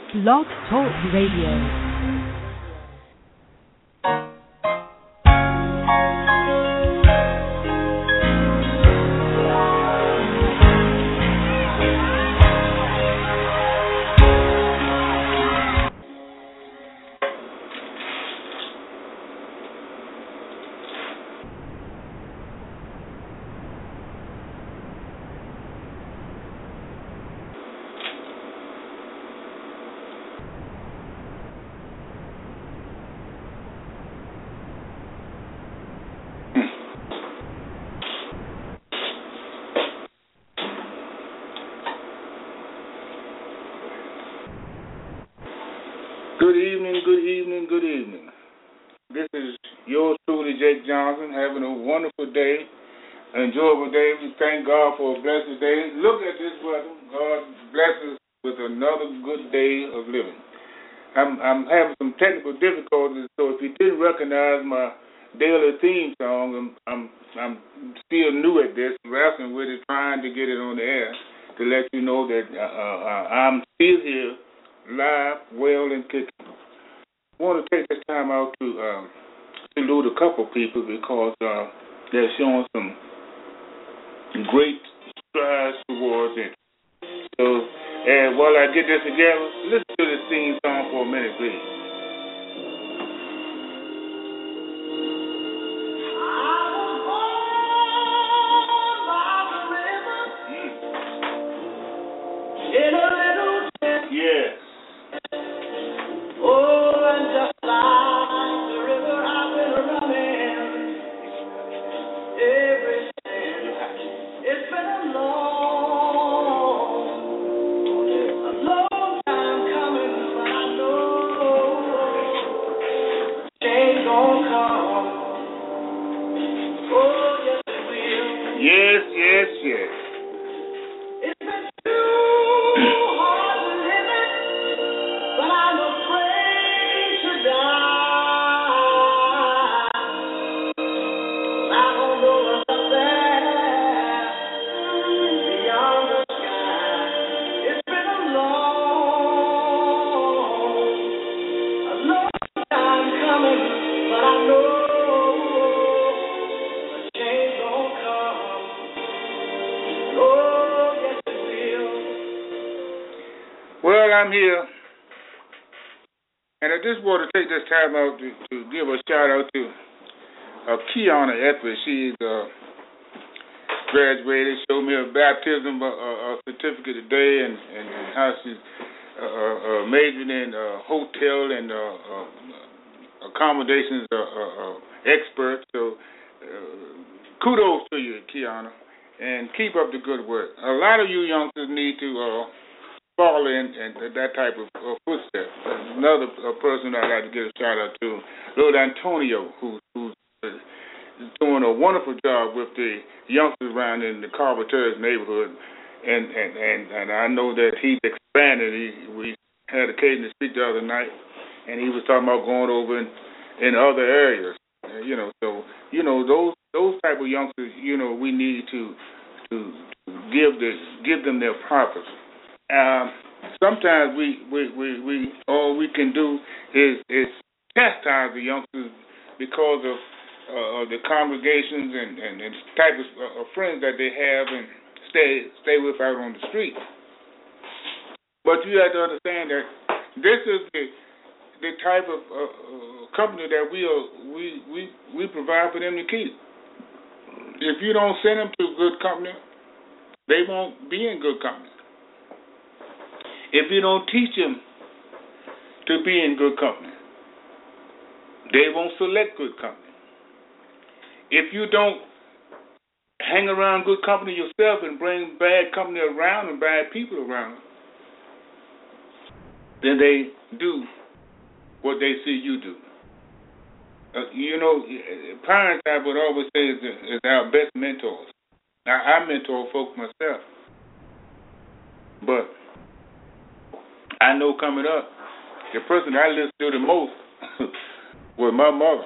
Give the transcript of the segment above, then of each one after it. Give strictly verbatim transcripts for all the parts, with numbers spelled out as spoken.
Blog Talk Radio. Good evening, good evening, good evening. This is yours truly, Jake Johnson, having a wonderful day, an enjoyable day. We thank God for a blessed day. Look at this weather. God bless us with another good day of living. I'm, I'm having some technical difficulties, so if you didn't recognize my daily theme song, I'm, I'm, I'm still new at this, wrestling with it, trying to get it on the air to let you know that uh, uh, I'm still here, live, well, and kicking. I want to take this time out to uh, salute a couple people because uh, they're showing some great strides towards it. So, and while I get this together, listen to this theme song for a minute, please. Yes, yes, yes. It's been too hard to live it, but I'm afraid to die. I don't know what's up there beyond the sky. It's been a long, a long time coming, but I know. Well, I'm here, and I just want to take this time out to, to give a shout out to uh, Kiana Edwards. She's uh, graduated, showed me a baptism uh, uh, certificate today, and, and, and how she's uh, uh, majoring in uh, hotel and uh, uh, accommodations uh, uh, uh, expert. So uh, kudos to you, Kiana, and keep up the good work. A lot of you youngsters need to Uh, fall in and that type of uh, footsteps. Another uh, person I'd like to give a shout out to, Lord Antonio, who, who's uh, doing a wonderful job with the youngsters around in the Carver Terrace neighborhood, and, and, and, and I know that he's expanded. He, we had occasion to speak the other night, and he was talking about going over in, in other areas. Uh, you know, so you know those those type of youngsters. You know, we need to to give the give them their purpose. Um, sometimes we, we, we, we all we can do is, is chastise the youngsters because of uh, the congregations and, and, and type of uh, friends that they have and stay stay with out on the street. But you have to understand that this is the the type of uh, company that we are, we, we we provide for them to keep. If you don't send them to good company, they won't be in good company. If you don't teach them to be in good company, they won't select good company. If you don't hang around good company yourself and bring bad company around and bad people around, then they do what they see you do. Uh, you know, parents, I would always say, is, is our best mentors. Now, I mentor folks myself, but I know coming up, the person I listened to the most was my mother.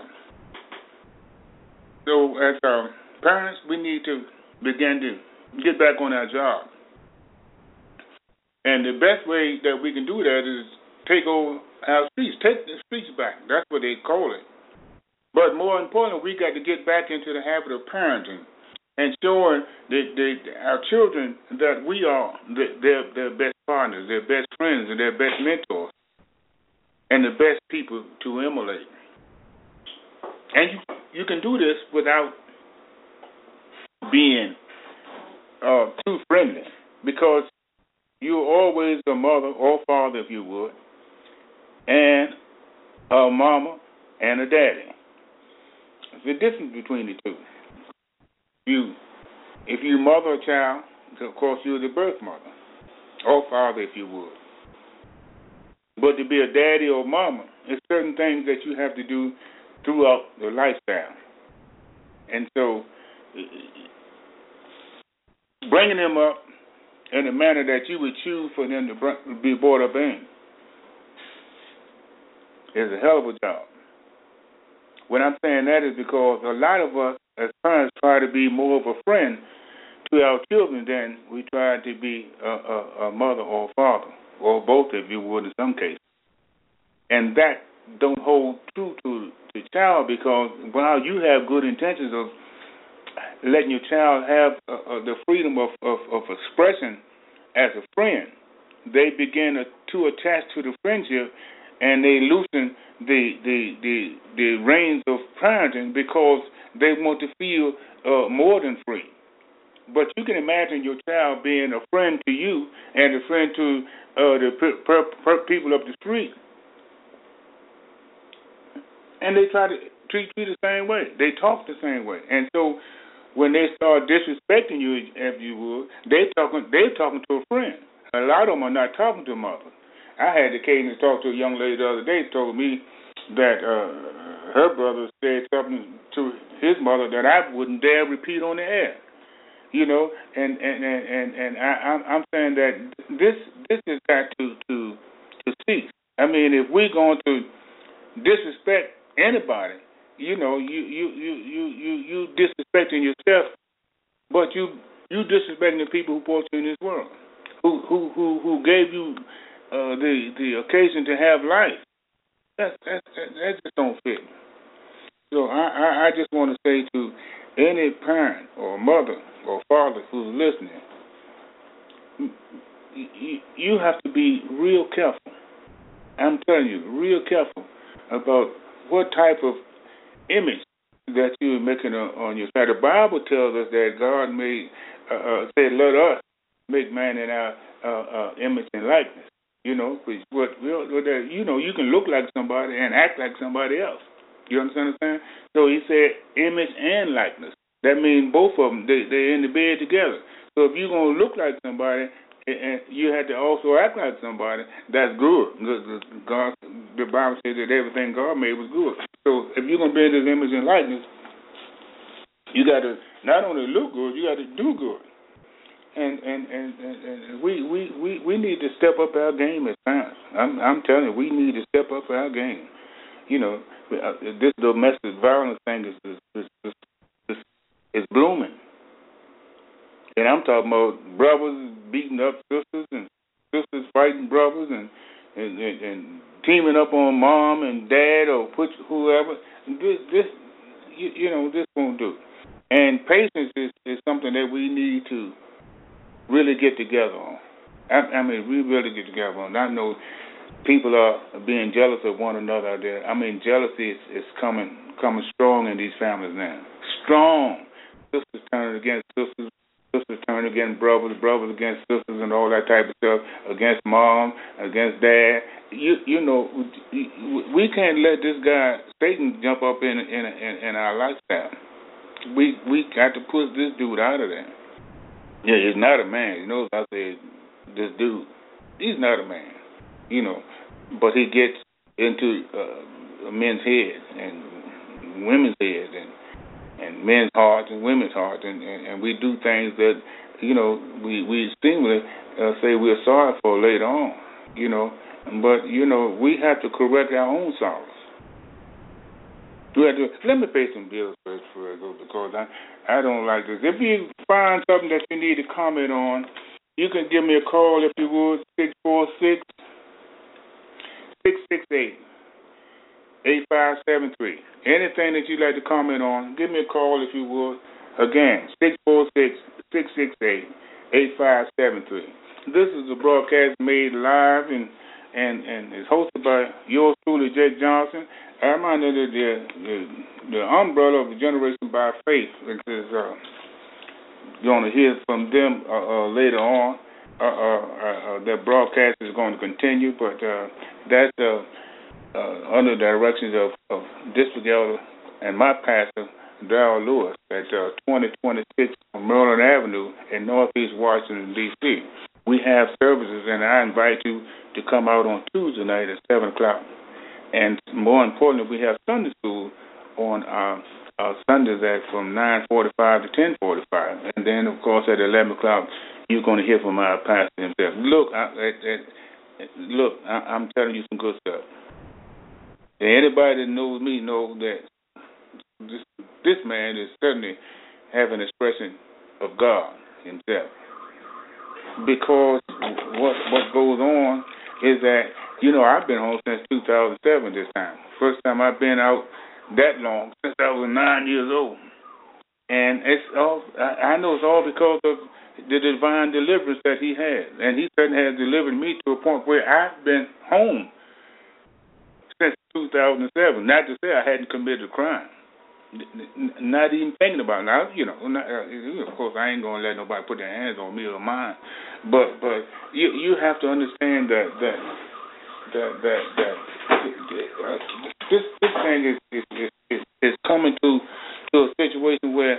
So as uh, parents, we need to begin to get back on our job. And the best way that we can do that is take over our streets, take the streets back. That's what they call it. But more importantly, we got to get back into the habit of parenting and showing the, the, our children that we are the, their, their best partners, their best friends, and their best mentors, and the best people to emulate. And you, you can do this without being uh, too friendly, because you're always a mother or father, if you would, and a mama and a daddy. There's a difference between the two. You, if you mother a child, of course you're the birth mother, or father, if you would. But to be a daddy or mama, there's certain things that you have to do throughout the lifestyle. And so, bringing them up in a manner that you would choose for them to be brought up in is a hell of a job. When I'm saying that is because a lot of us as parents try to be more of a friend to our children than we try to be a, a, a mother or a father, or both if you would in some cases. And that don't hold true to the child, because while you have good intentions of letting your child have uh, uh, the freedom of, of, of expression as a friend, they begin to, to attach to the friendship, and they loosen the the the, the reins of parenting because they want to feel uh, more than free. But you can imagine your child being a friend to you and a friend to uh, the per, per, per people up the street, and they try to treat you the same way. They talk the same way, and so when they start disrespecting you, if you would, they talking they talking to a friend. A lot of them are not talking to a mother. I had the occasion to talk to a young lady the other day who told me that uh, her brother said something to his mother that I wouldn't dare repeat on the air. You know, and and and and, and I, I'm, I'm saying that this this has got to to to cease. I mean, if we're going to disrespect anybody, you know, you you you you you, you disrespecting yourself, but you you disrespecting the people who brought you in this world, who who who, who gave you uh, the the occasion to have life. That that that, that just don't fit. So I, I I just want to say to any parent or mother or father who's listening, you, you have to be real careful. I'm telling you, real careful about what type of image that you're making on your side. The Bible tells us that God made, uh, uh, said, let us make man in our uh, uh, image and likeness. You know, what, what, you know, you can look like somebody and act like somebody else. You understand what I'm saying? So he said image and likeness. That means both of them, they, they're in the bed together. So if you're going to look like somebody, and you have to also act like somebody, that's good. God, the Bible says that everything God made was good. So if you're going to be in this image and likeness, you got to not only look good, you got to do good. And and, and, and, and we, we, we, we need to step up our game at times. I'm, I'm telling you, we need to step up our game. You know, this domestic violence thing is is, is, is, is blooming. And I'm talking about brothers beating up sisters and sisters fighting brothers and and, and, and teaming up on mom and dad or put whoever. This, this you, you know, this won't do. And patience is, is something that we need to really get together on. I, I mean, we really get together on. I know people are being jealous of one another out there. I mean, jealousy is, is coming coming strong in these families now. Strong. Sisters turning against sisters. Sisters turn against brothers, brothers against sisters, and all that type of stuff, against mom, against dad. You you know, we can't let this guy Satan jump up in in in, in our lifestyle. We we got to push this dude out of there. Yeah, he's not a man. You know, I said this dude, he's not a man. You know, but he gets into uh, men's heads and women's heads and. and men's hearts and women's hearts, and, and, and we do things that, you know, we, we seemingly uh, say we're sorry for later on, you know. But, you know, we have to correct our own sorrows. We have to, let me pay some bills first before I go, because I, I don't like this. If you find something that you need to comment on, you can give me a call, if you would, six four six, six six eight, eight five seven three. Anything that you'd like to comment on, give me a call if you would. Again, six four six, six six eight, eight five seven three. This is a broadcast made live and and, and is hosted by yours truly, Jake Johnson. I'm under the, the, the, the umbrella of the Generation by Faith, which is uh, you're going to hear from them uh, uh, later on. Uh, uh, uh, uh, their broadcast is going to continue, but uh, that's uh, uh, under the directions of, of District Elder and my pastor, Darrell Lewis, at uh, twenty twenty-six Maryland Avenue in Northeast Washington, D C We have services, and I invite you to come out on Tuesday night at seven o'clock. And more importantly, we have Sunday school on uh, uh, Sundays at from nine forty-five to ten forty-five. And then, of course, at eleven o'clock, you're going to hear from our pastor himself. Look, I, I, I, look, I, I'm telling you some good stuff. And anybody that knows me knows that this, this man is certainly having an expression of God himself. Because what what goes on is that, you know, I've been home since two thousand seven this time. First time I've been out that long, since I was nine years old. And it's all, I, I know it's all because of the divine deliverance that he had. And he certainly has delivered me to a point where I've been home since two thousand seven. Not to say I hadn't committed a crime. Not even thinking about it. Now, you know, not, uh, of course, I ain't going to let nobody put their hands on me or mine. But but you you have to understand that that that that, that uh, this this thing is is, is is coming to to a situation where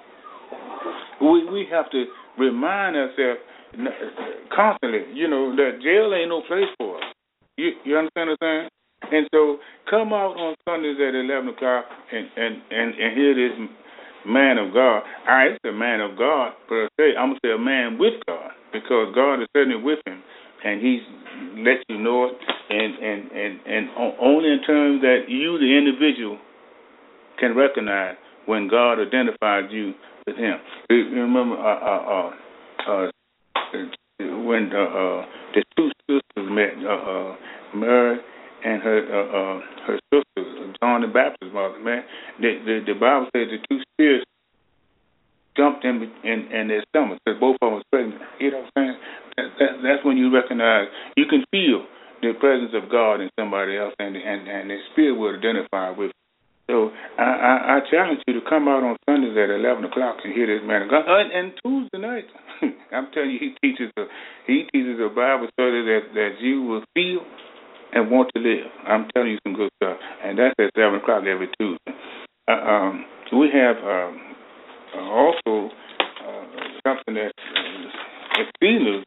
we we have to remind ourselves constantly, you know, that jail ain't no place for us. You you understand what I'm saying? And so come out on Sundays at eleven o'clock and, and, and, and hear this man of God. I it's a man of God, but I say, I'm going to say a man with God, because God is certainly with him, and he's let you know it, and, and, and, and only in terms that you, the individual, can recognize when God identifies you with him. You remember uh, uh, uh, uh, when uh, uh, the two sisters met, uh, uh, Mary and her uh, uh, her sister, John the Baptist's mother, man. The, the the Bible says the two spirits jumped in in, in their stomachs, because both of them was pregnant. You know what I'm saying? That, that, that's when you recognize, you can feel the presence of God in somebody else, and and, and the spirit will identify with you. So I, I, I challenge you to come out on Sundays at eleven o'clock and hear this man of God. And, and Tuesday night, I'm telling you, he teaches a he teaches a Bible study that, that you will feel and want to live. I'm telling you some good stuff. And that's at seven o'clock every Tuesday. Uh, um, so we have um, uh, also uh, something that uh, exceedingly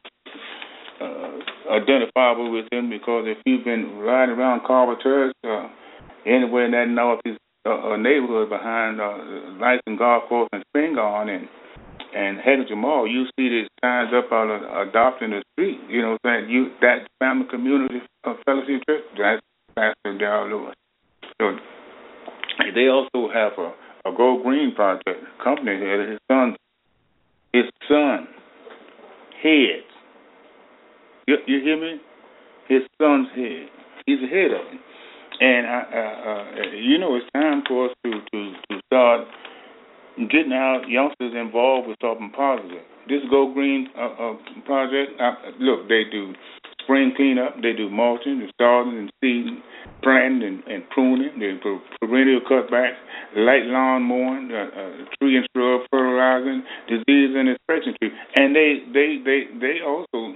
uh, identifiable with him, because if you've been riding around Carver Terrace, uh, anywhere in that northeast uh, neighborhood behind uh, Lights and Golf Course and Spingarn and and Headington Mall, you see these signs up on uh, adopting the street. You know what I'm saying? You, that family community of fellowship church, that's Pastor Darrell Lewis. So they also have a, a Go Green project company here. His son, his son, head. You, you hear me? His son's head. He's the head of it. And I, uh, uh, you know, it's time for us to, to, to start getting our youngsters involved with something positive. This Go Green uh, uh, project, uh, look, they do spring cleanup, they do mulching, and starting and seeding, planting and, and pruning, they do perennial cutbacks, light lawn mowing, uh, uh, tree and shrub fertilizing, disease and inspection tree, and they they they they also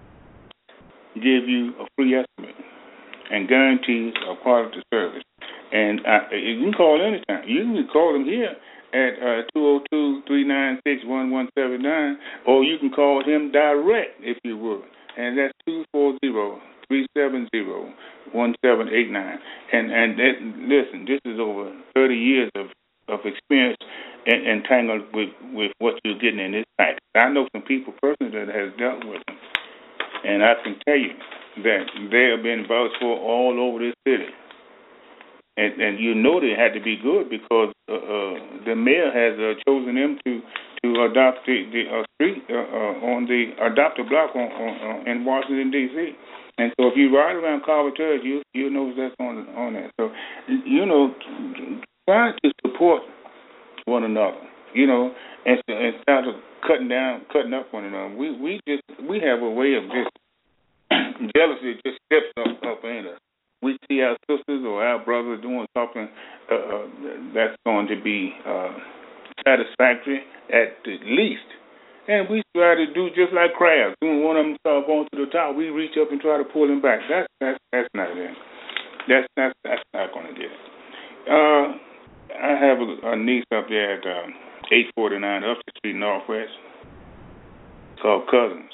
give you a free estimate and guarantees of quality service. And uh, you can call anytime. You can call them here at uh, two oh two, three nine six, one one seven nine, or you can call him direct if you would, and that's two four zero, three seven zero, one seven eight nine. And and that, listen, this is over thirty years of, of experience and, and tangled with, with what you're getting in this package. I know some people personally that has dealt with them, and I can tell you that they have been vouched for all over this city. And, and you know they had to be good, because uh, uh, the mayor has uh, chosen them to, to adopt the, the uh, street uh, uh, on the adopted block on, on, on, in Washington, D C And so if you ride around Carver Church, you you know that's on on that. So you know, try to support one another. You know, and instead of cutting down, cutting up one another, we we just we have a way of just jealousy just steps up up in us. We see our sisters or our brothers doing something uh, uh, that's going to be uh, satisfactory at the least. And we try to do just like crabs. When one of them start going to the top, we reach up and try to pull them back. That's that's that's not it. That's that's that's not going to get it. Uh, I have a, a niece up there at um, eight forty-nine Upton Street Northwest called Cousins,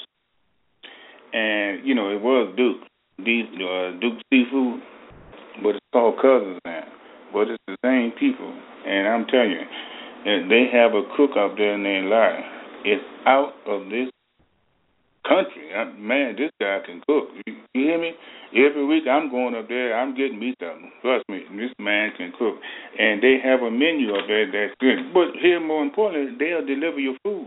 and you know it was Duke, D, uh, Duke Seafood, but it's called Cousins now. But it's the same people, and I'm telling you, and they have a cook up there named Larry. It's out of this country. I, man, this guy can cook. You, you hear me? Every week I'm going up there, I'm getting me something. Trust me, this man can cook. And they have a menu up there that's good. But here, more importantly, they'll deliver your food.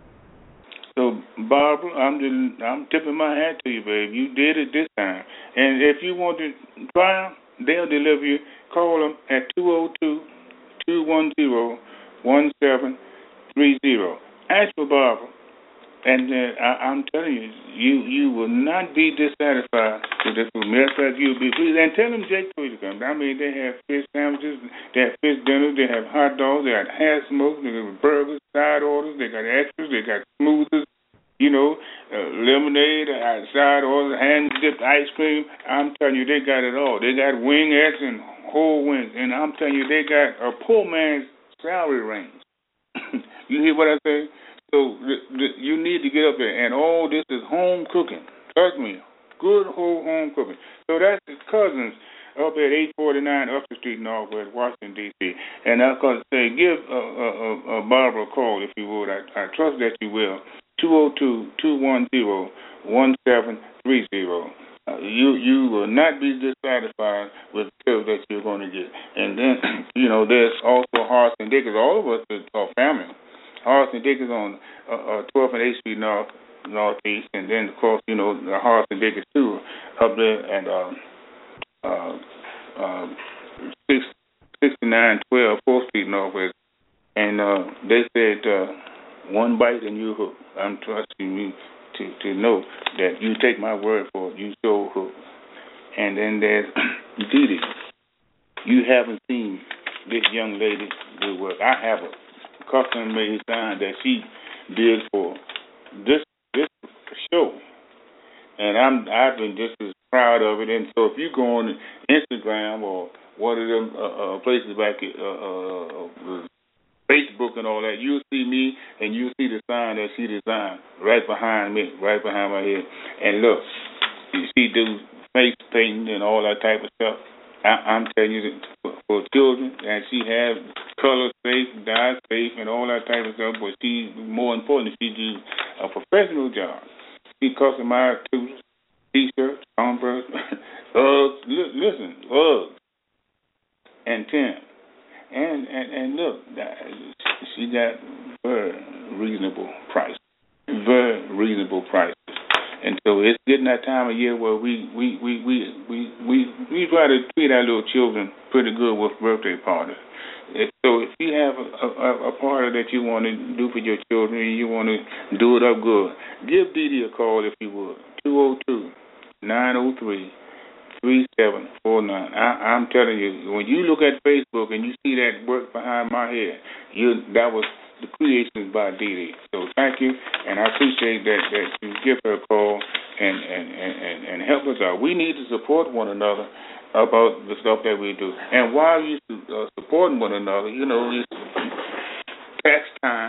So, Barbara, I'm just, I'm tipping my hat to you, babe. You did it this time. And if you want to try them, they'll deliver you. Call them at two oh two, two one zero, one seven three zero. Ask for Barbara, and uh, I, I'm telling you, you you will not be dissatisfied with this food. Matter of fact, you'll be pleased. And tell them Jake told you to come. I mean, they have fish sandwiches, they have fish dinners, they have hot dogs, they got half smoked, they got burgers, side orders, they got extras, they got smoothies, you know, uh, lemonade, uh, side orders, hand dipped ice cream. I'm telling you, they got it all. They got wingettes and whole wings, and I'm telling you, they got a poor man's salary range. You hear what I say? So the, the, you need to get up there, and all this is home cooking. Trust me, good whole home cooking. So that's his Cousins up at eight forty-nine Upton Street Northwest, Washington, D C And I'm going to say, give uh, uh, uh, Barbara a call if you would. I, I trust that you will. two oh two, two one zero, one seven three zero. Uh, you you will not be dissatisfied with the service that you're going to get. And then, you know, there's also Horace and Dickens. All of us are family. Horace and Dickens on uh, uh, twelfth and eighth Street North, Northeast. And then, of course, you know, the Horace and Dickens, too, up there at uh, uh, uh, six, sixty-nine twelve fourth Street Northwest. And uh, they said, uh, one bite and you're hooked. I'm trusting you to, to know that you take my word for it. You so hooked. And then there's Dee Dee. You haven't seen this young lady do work. I have a custom-made sign that she did for this this show. And I'm, I've been just as proud of it. And so if you go on Instagram or one of them uh, uh, places like uh, uh, Facebook and all that, you'll see me and you'll see the sign that she designed right behind me, right behind my head. And look, she do face painting and all that type of stuff. I, I'm telling you, that for, for children, and she has color safe, dye safe, and all that type of stuff. But she, more importantly, she do a professional job. She customized suits, t-shirts, Converse, Uggs. Listen, Uggs and Tim. And, and and look, she got very reasonable prices, very reasonable prices. And so it's getting that time of year where we we, we, we, we, we, we try to treat our little children pretty good with birthday parties. So if you have a, a, a party that you want to do for your children and you want to do it up good, give Dee Dee a call if you would, two oh two, nine oh three, three seven four nine. I, I'm telling you, when you look at Facebook and you see that work behind my head, you that was the creations by Dee Dee. So thank you, and I appreciate that, that you give her a call and, and, and, and help us out. We need to support one another about the stuff that we do. And while you uh, supporting one another, you know, it's tax time.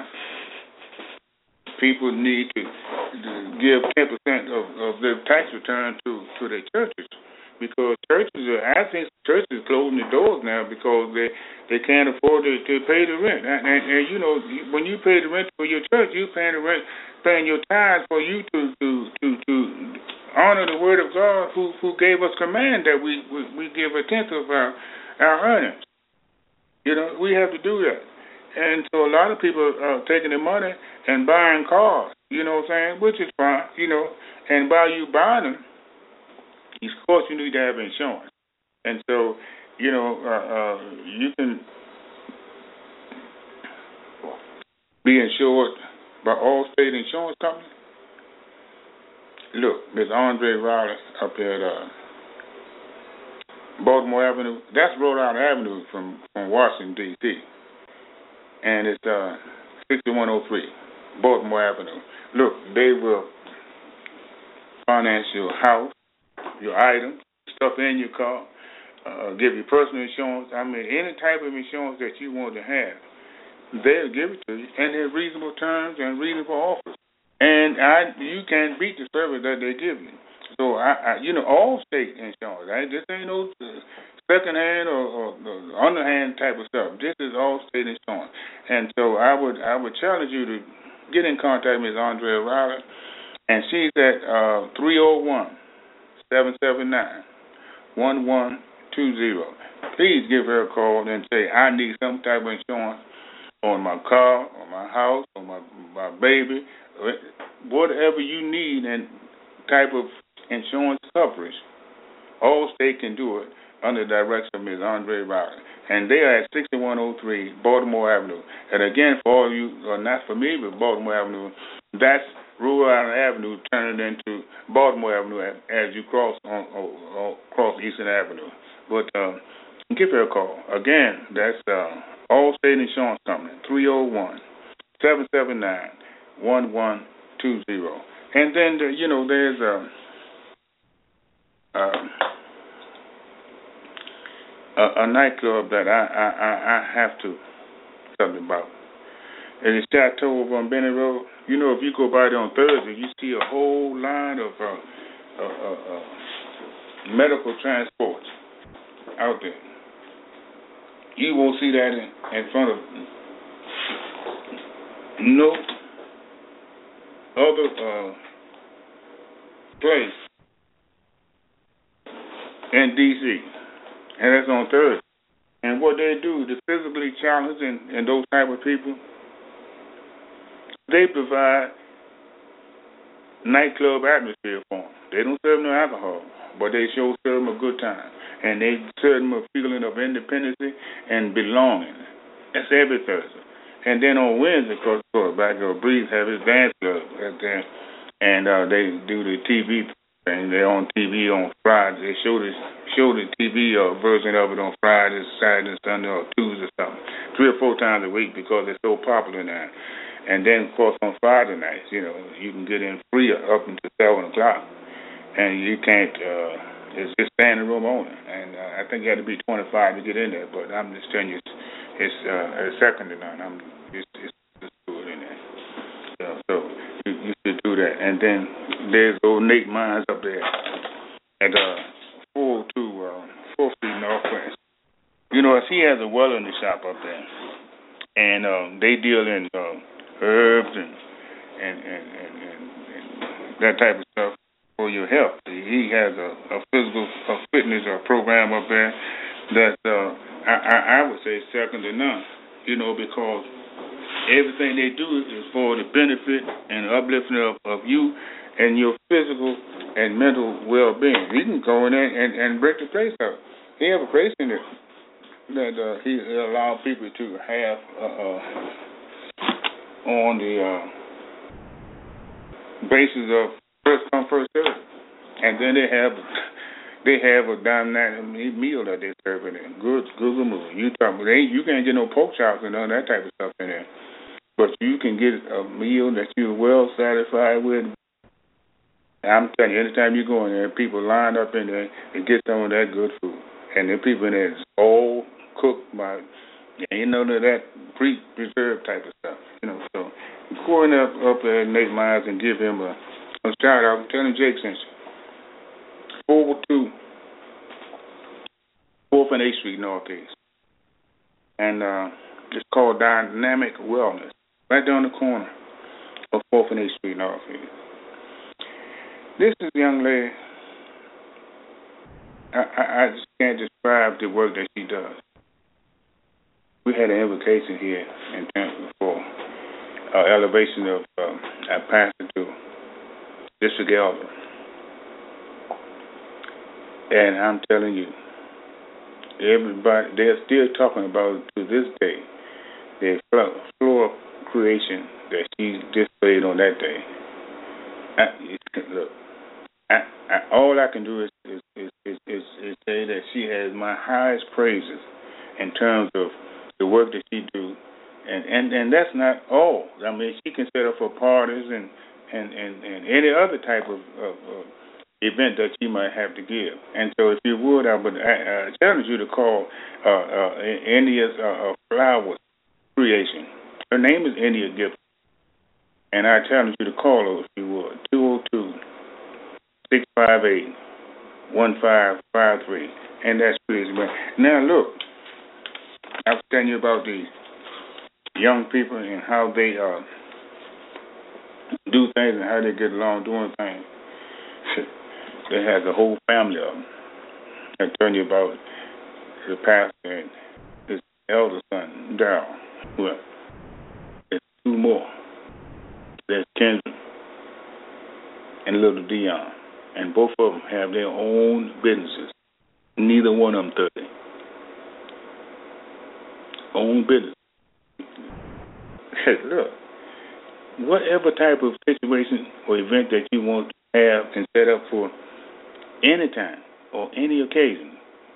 People need to, to give ten percent of, of their tax return to, to their churches. Because churches are, I think churches are closing the doors now because they, they can't afford to, to pay the rent. And, and, and, you know, when you pay the rent for your church, you're paying the rent, paying your tithes for you to, to, to, to honor the word of God who, who gave us command that we, we, we give a tenth of our, our earnings. You know, we have to do that. And so a lot of people are taking the money and buying cars, you know what I'm saying, which is fine, you know, and by you buying them, of course, you need to have insurance. And so, you know, uh, uh, you can be insured by Allstate Insurance Company. Look, Miss Andre Riley up here at uh, Baltimore Avenue. That's Rhode Island Avenue from, from Washington, D C And it's uh, sixty-one oh three Baltimore Avenue. Look, they will finance your house, your items, stuff in your car, uh, give you personal insurance. I mean, any type of insurance that you want to have, they'll give it to you, and they're reasonable terms and reasonable offers. And I, you can't beat the service that they give you. So, I, I you know, all state insurance, right? This ain't no second-hand or, or, or underhand type of stuff. This is all state insurance. And so I would I would challenge you to get in contact with Miz Andrea Riley, and she's at uh, three oh one, seven seven nine, one one two zero. Please give her a call and say, I need some type of insurance on my car, on my house, on my, my baby, whatever you need and type of insurance coverage. Allstate can do it under the direction of Miz Andre Riley. And they are at sixty-one oh three Baltimore Avenue. And again, for all you who are not familiar with Baltimore Avenue, that's Rhode Island Avenue turning into Baltimore Avenue as you cross on, on, on cross Eastern Avenue. But uh, give her a call. Again, that's uh, Allstate Insurance Company, three oh one, seven seven nine, one one two zero. And then, the, you know, there's a, a, a, a nightclub that I, I, I, I have to something about. It is Chateau over on Benny Road. You know, if you go by there on Thursday, you see a whole line of uh, uh, uh, uh, medical transports out there. You won't see that in, in front of no other uh, place in D C, and that's on Thursday. And what they do, the physically challenged and, and those type of people, they provide nightclub atmosphere for them. They don't serve no alcohol, but they sure serve them a good time. And they serve them a feeling of independence and belonging. That's every Thursday. And then on Wednesday, of course, back to Breeze have his dance club right there. And uh, they do the T V thing. They're on T V on Friday. They show the, show the T V uh, version of it on Friday, Saturday, Sunday, or Tuesday or something. Three or four times a week because it's so popular now. And then, of course, on Friday nights, you know, you can get in free up until seven o'clock. And you can't, uh, it's just standing room only. And uh, I think you have to be twenty-five to get in there. But I'm just telling you, it's, it's, uh, it's second to none. I'm just, it's, it's good in there. So, so you, you should do that. And then there's old Nate Mines up there at uh, four oh two uh, fourth Street Northwest. You know, he has a wellness shop up there. And um, they deal in uh, herbs and and, and, and, and and that type of stuff for your health. He has a, a physical a fitness or program up there that uh, I, I, I would say second to none, you know, because everything they do is for the benefit and uplifting of, of you and your physical and mental well-being. You can go in there and, and break the place up. He have a place in there that uh, he allows people to have uh, uh, on the uh, basis of first come, first serve. And then they have they have a dynamic meal that they serve in there. Good, good meal. You talk, they, you can't get no pork chops and none of that type of stuff in there. But you can get a meal that you're well satisfied with. I'm telling you, anytime you go in there, people line up in there to get some of that good food. And the people in there is all cooked by, you know, that pre-preserved type of stuff. You know, so go in up, up there at Nate Myers and give him a, a shout out. Tell him Jake sent you. four oh two fourth and eighth Street Northeast. And uh, it's called Dynamic Wellness. Right down the corner of fourth and eighth Street Northeast. This is a young lady. I, I, I just can't describe the work that she does. We had an invocation here in Tampa for uh, elevation of um, our pastor to district elder. And I'm telling you, everybody, they're still talking about to this day the floor creation that she displayed on that day. I, look, I, I, all I can do is is, is, is, is is say that she has my highest praises in terms of the work that she do, and, and, and that's not all. I mean, she can set up for parties and and, and, and any other type of, of, of event that she might have to give. And so, if you would, I would uh, challenge you to call uh, uh, India's uh, Flowers Creation. Her name is India Gibson, and I challenge you to call her if you would. two oh two, six five eight, one five five three, and that's please. Now look, I was telling you about the young people and how they uh, do things and how they get along doing things. They have a whole family of them. I tell you about the pastor and his elder son, Darryl. Well, there's two more. There's Kendra and little Dion. And both of them have their own businesses. Neither one of them thirty. Own business. Hey, look, whatever type of situation or event that you want to have and set up for any time or any occasion,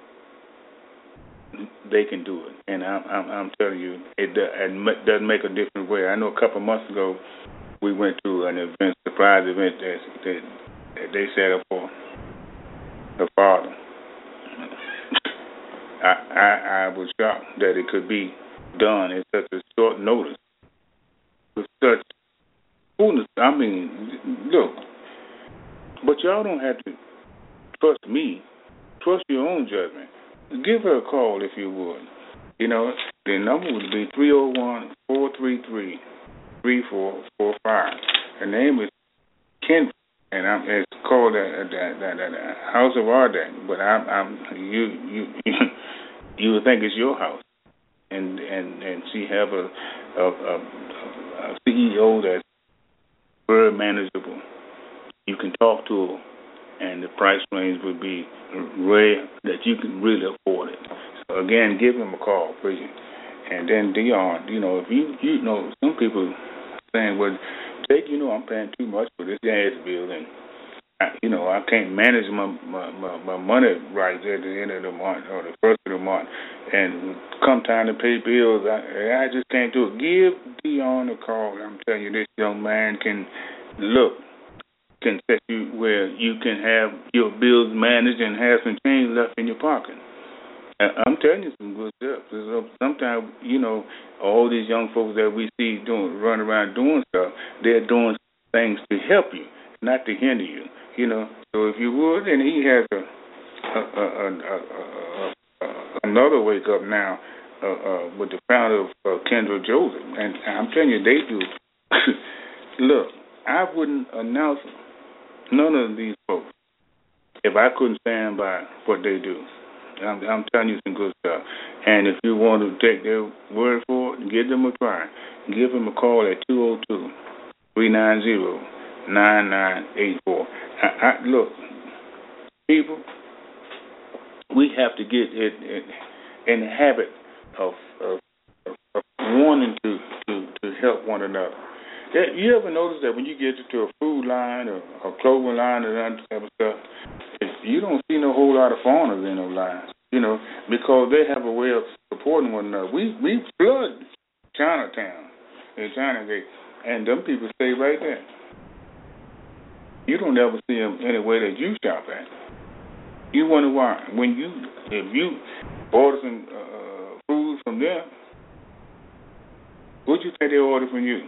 they can do it. And I'm, I'm, I'm telling you, it, it doesn't make a different way. I know a couple of months ago we went to an event, surprise event that, that, that they set up for her father. I, I, I was shocked that it could be done in such a short notice with such fullness. I mean, look, but y'all don't have to trust me. Trust your own judgment. Give her a call if you would. You know, the number would be three oh one, four three three, three four four five. Her name is Kendra, and I'm, it's called the, the, the, the House of Arden. But I'm, I'm you you you would think it's your house, and and, and she have a, a, a, a C E O that's very manageable. You can talk to her, and the price range would be rare that you can really afford it. So again, give him a call, please. And then Dion, you know, if you you know, some people saying, well, Jake, you know, I'm paying too much for this gas bill, and I, you know, I can't manage my, my my my money right at the end of the month or the first of the month, and come time to pay bills, I I just can't do it. Give Dion a call. I'm telling you, this young man can look. Can set you where you can have your bills managed and have some change left in your pocket. I'm telling you some good stuff. Sometimes, you know, all these young folks that we see doing, running around doing stuff, they're doing things to help you, not to hinder you. You know, so if you would, and he has a, a, a, a, a, a, a another wake up now uh, uh, with the founder of uh, Kendra Joseph, and I'm telling you, they do. Look, I wouldn't announce none of these folks if I couldn't stand by what they do. I'm, I'm telling you some good stuff. And if you want to take their word for it, give them a try. Give them a call at two oh two, three nine zero, nine nine eight four. I, I, look, people, we have to get it, it, in the habit of, of, of, of wanting to, to, to help one another. You ever notice that when you get into a food line or a clothing line or that type of stuff, you don't see no whole lot of foreigners in those lines, you know, because they have a way of supporting one another. We we flood Chinatown in Chinagate, and them people stay right there. You don't ever see them anywhere that you shop at. You wonder why. When you, if you order some uh, food from them, what you think they order from you?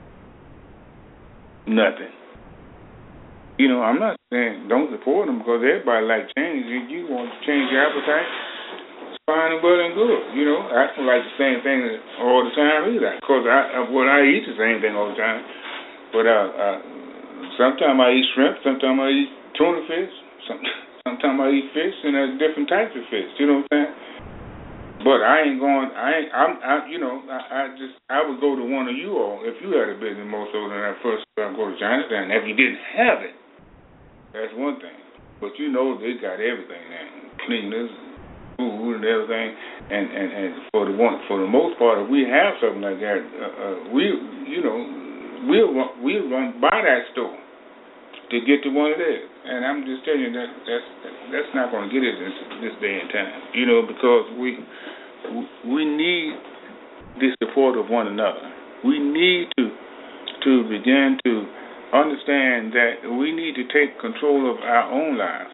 Nothing. You know, I'm not saying don't support them because everybody like change. If you want to change your appetite, it's fine and well and good. You know, I don't like the same thing all the time either because I, well, I eat the same thing all the time. But uh, uh, sometimes I eat shrimp, sometimes I eat tuna fish, some, sometimes I eat fish and there's different types of fish. You know what I'm saying? But I ain't going. I ain't. I'm. I, you know. I, I just. I would go to one of you all if you had a business more so than I first. I go to Chinatown. If you didn't have it, that's one thing. But you know they got everything now, cleaners, food, and everything. And, and, and for the one, for the most part, if we have something like that, uh, uh, we you know we'll run, we'll run by that store to get to one of theirs. And I'm just telling you that that's that's not going to get it in this day and time. You know, because we we need the support of one another. We need to to begin to understand that we need to take control of our own lives.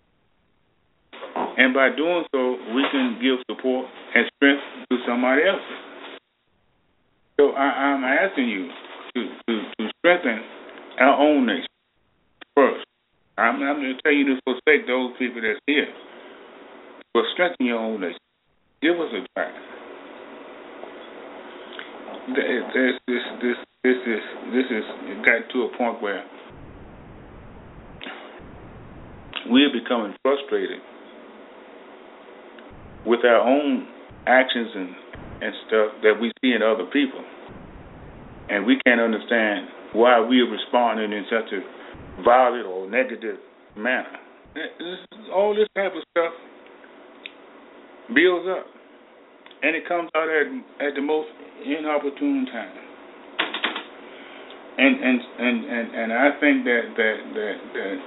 And by doing so, we can give support and strength to somebody else. So I, I'm asking you to, to, to strengthen our own nation first. I'm, I'm going to tell you to forsake those people that's here. But strengthen your own nation. Give us a try. This, this, this, this is this is got to a point where we're becoming frustrated with our own actions and, and stuff that we see in other people. And we can't understand why we're responding in such a violent or negative manner. All this type of stuff builds up. And it comes out at, at the most inopportune time. And and, and, and, and I think that, that, that, that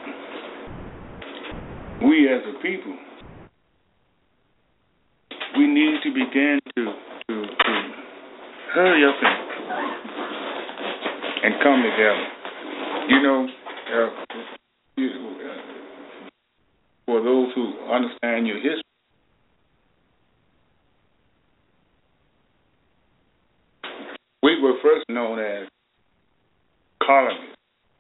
we as a people, we need to begin to, to, to hurry up and, and come together. You know, uh, you, uh, for those who understand your history, we were first known as colonists,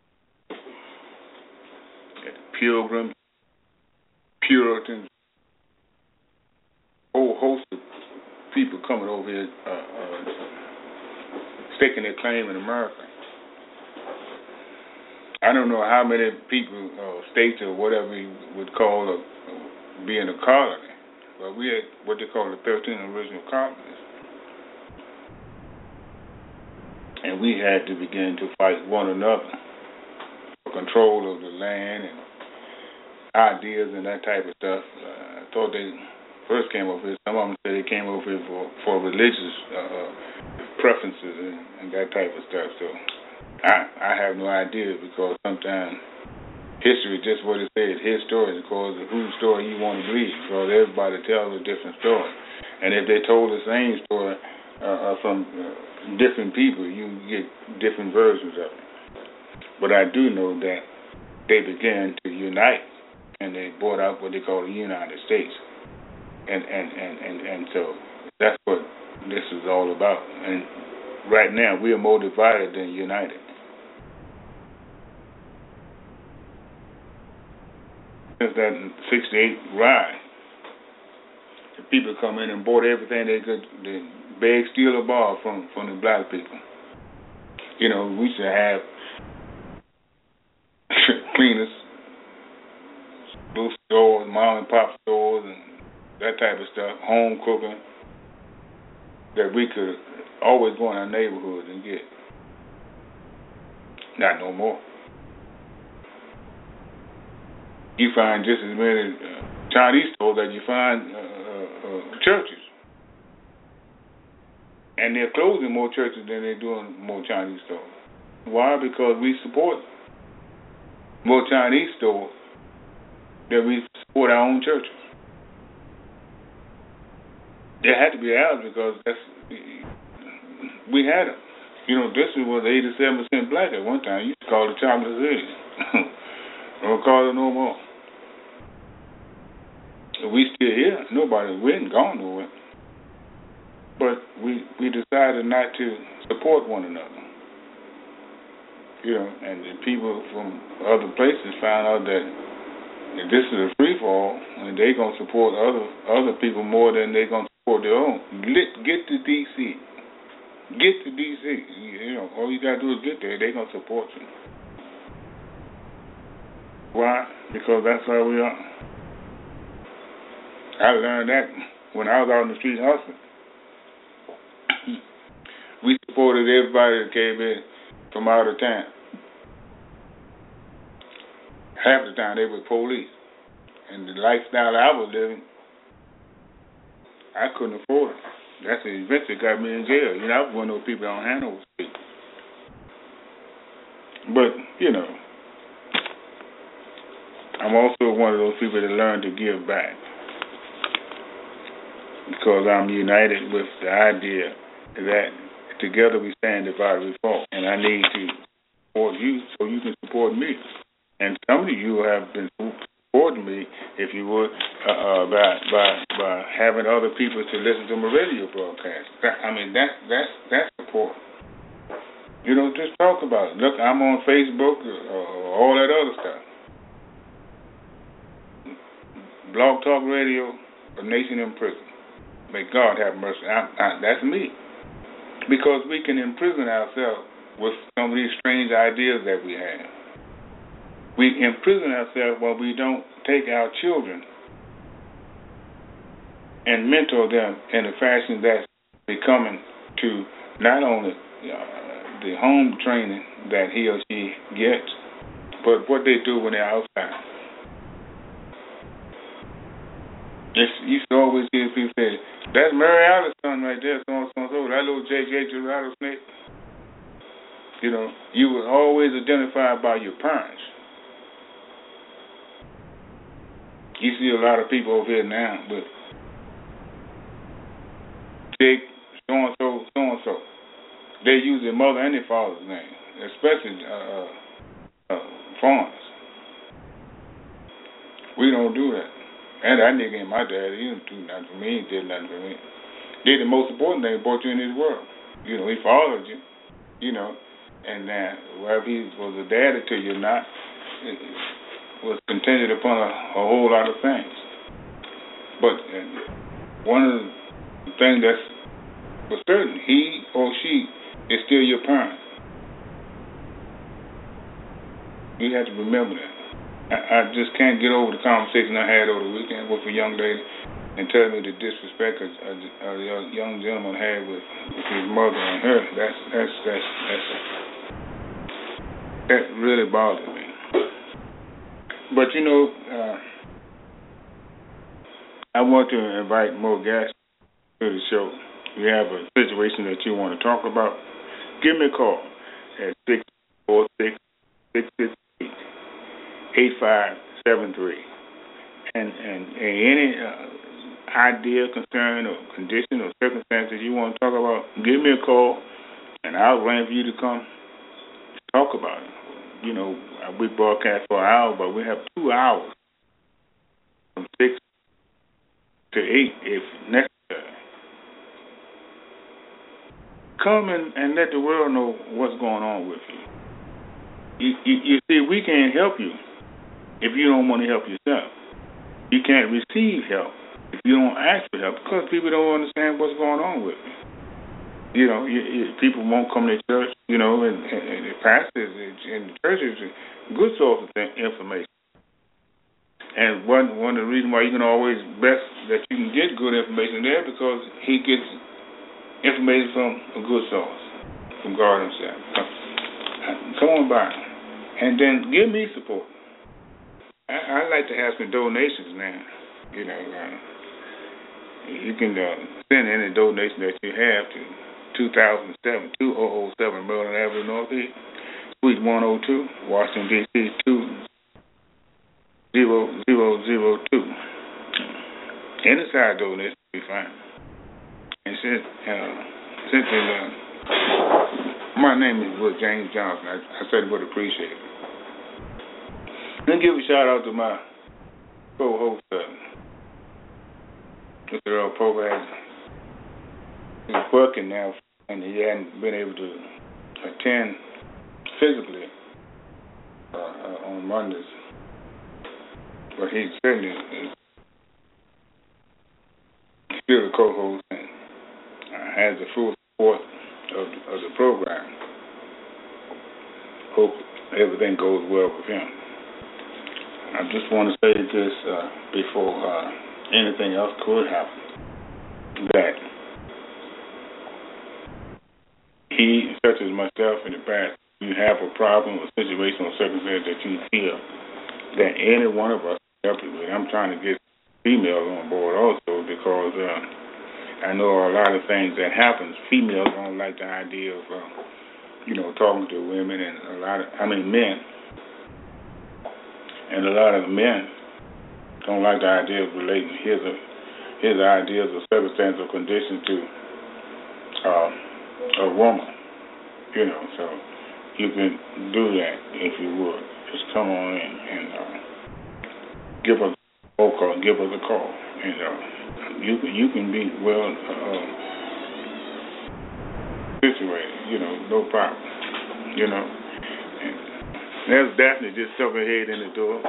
Pilgrims, Puritans, a whole host of people coming over here uh, uh, staking their claim in America. I don't know how many people, uh, states or whatever you would call a, being a colony, but we had what they call the thirteen original colonies. And we had to begin to fight one another for control of the land and ideas and that type of stuff. Uh, I thought they first came over here. Some of them said they came over here for, for religious uh, preferences and, and that type of stuff. So I, I have no idea, because sometimes history is just what it says. His story is called whose story you want to believe, because everybody tells a different story. And if they told the same story uh, from uh, different people, you get different versions of it. But I do know that they began to unite, and they brought out what they call the United States. And and, and, and, and so that's what this is all about. And right now, we are more divided than united. Since that sixty-eight ride, the people come in and bought everything they could, they beg, steal, or borrow from, from the black people. You know, we should have cleaners, little stores, mom and pop stores, and that type of stuff, home cooking, that we could always go in our neighborhoods and get. Not no more. You find just as many uh, Chinese stores that you find uh, uh, uh, churches. And they're closing more churches than they're doing more Chinese stores. Why? Because we support more Chinese stores than we support our own churches. There had to be ours, because that's we had them. You know, this was eighty-seven percent black at one time. You used to call it Chocolate City. Don't call it no more. We still here. Nobody, we ain't gone nowhere. But we, we decided not to support one another. You know, and the people from other places found out that this is a free fall, and they're going to support other other people more than they're going to support their own. Get, get to D C Get to D C You know, all you got to do is get there. They're going to support you. Why? Because that's how we are. I learned that when I was out in the street hustling. We supported everybody that came in from out of town. Half the time they were police. and the lifestyle I was living, I couldn't afford it. That's the event that got me in jail. You know, I was one of those people on Hanover Street. But, you know, I'm also one of those people that learned to give back because I'm united with the idea that together we stand, divided we fall. And I need to support you so you can support me. And some of you have been supporting me, if you would, uh, uh, by by by having other people to listen to my radio broadcast. I mean, that's that's that's support. You know, just talk about it. Look, I'm on Facebook, uh, all that other stuff. Blog Talk Radio, A Nation in Prison. May God have mercy. I, I, that's me. Because we can imprison ourselves with some of these strange ideas that we have. We imprison ourselves while we don't take our children and mentor them in a fashion that's becoming to not only uh, the home training that he or she gets, but what they do when they're outside. It's, you used to always hear people say, that's Mary Alice's son right there, so on, so on, so that little J J rattlesnake. You know, you were always identified by your parents. You see a lot of people over here now with Jake, so and so, so and so. They use their mother and their father's name, especially uh, uh, foreigners. We don't do that. And that nigga ain't my daddy. He didn't do nothing for me. He did nothing for me. Did the most important thing, brought you in this world. You know, he followed you. You know, and uh, whether he was a daddy to you or not, it was contingent upon a, a whole lot of things. But uh, one of the things that's for certain, he or she is still your parent. You have to remember that. I, I just can't get over the conversation I had over the weekend with a young lady and tell me the disrespect a, a, a young gentleman had with, with his mother and her. That's that's that's that's that really bothered me. But you know, uh, I want to invite more guests to the show. If you have a situation that you want to talk about, give me a call at six four six, six six eight, eight five seven three. And, and, and any uh, idea, concern, or condition or circumstances you want to talk about, give me a call, and I'll arrange for you to come talk about it. You know, we broadcast for an hour, but we have two hours from six to eight if necessary. Come and, and let the world know what's going on with you. You, you. You see, we can't help you if you don't want to help yourself. You can't receive help if you don't ask for help because people don't understand what's going on with you. You know, you, you, people won't come to church, you know, and, and, and the pastors and the churches are good source of information. And one one of the reasons why you can always best that you can get good information there because he gets information from a good source, from God himself. Come on by. And then give me support. I, I'd like to have some donations now. You know, uh, you can uh, send any donation that you have to two thousand seven, two thousand seven Maryland Avenue Northeast, Suite one oh two, Washington, D C two zero zero zero two. Any side donation will be fine. And since, uh, since uh, my name is Will James Johnson, I, I certainly would appreciate it. Let me give a shout out to my co-host, uh, Mister Earl Povac. He's working now, and he hadn't been able to attend physically uh, uh, on Mondays. But he certainly is still a co-host and uh, has the full support of, of the program. Hope everything goes well with him. I just want to say this uh, before uh, anything else could happen, that he, such as myself in the past, you have a problem or situation or circumstance that you feel that any one of us help you with. I'm trying to get females on board also because uh, I know a lot of things that happens. Females don't like the idea of, uh, you know, talking to women, and a lot of, I mean, men, and a lot of the men don't like the idea of relating his or his ideas or circumstance or condition to uh, a woman, you know. So you can do that if you would. Just come on in and uh, give us a phone call, give us a call, and uh, you you can be well uh, situated, you know, no problem, you know. And there's Daphne just stuck her head in the door.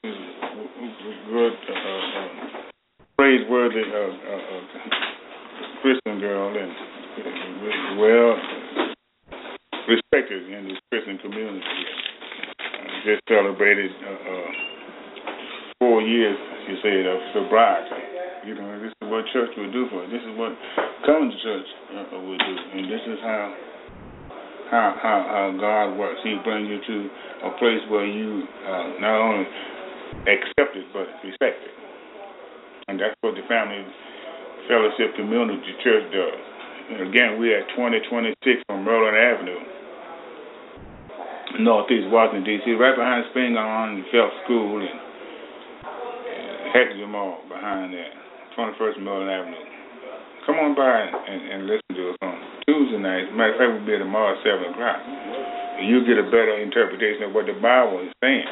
Good, uh, uh, praiseworthy uh, uh, uh, Christian girl, and uh, well respected in the Christian community. Uh, just celebrated uh, uh, four years, she said, of sobriety. You know, this is what church would do for her. This is what coming to church uh, would do, and this is how how how, how God works. He brings you to a place where you uh, not only accept it but respect it, and that's what the Family Fellowship Community Church does. And again, we're at twenty twenty-six on Maryland Avenue, Northeast Washington, D C, right behind Spingarn Phelps School and Hexham Mall behind that, twenty-first Maryland Avenue. Come on by and, and, and listen to us on Tuesday nights. Matter of fact, we'll be there tomorrow at seven o'clock. And you'll get a better interpretation of what the Bible is saying.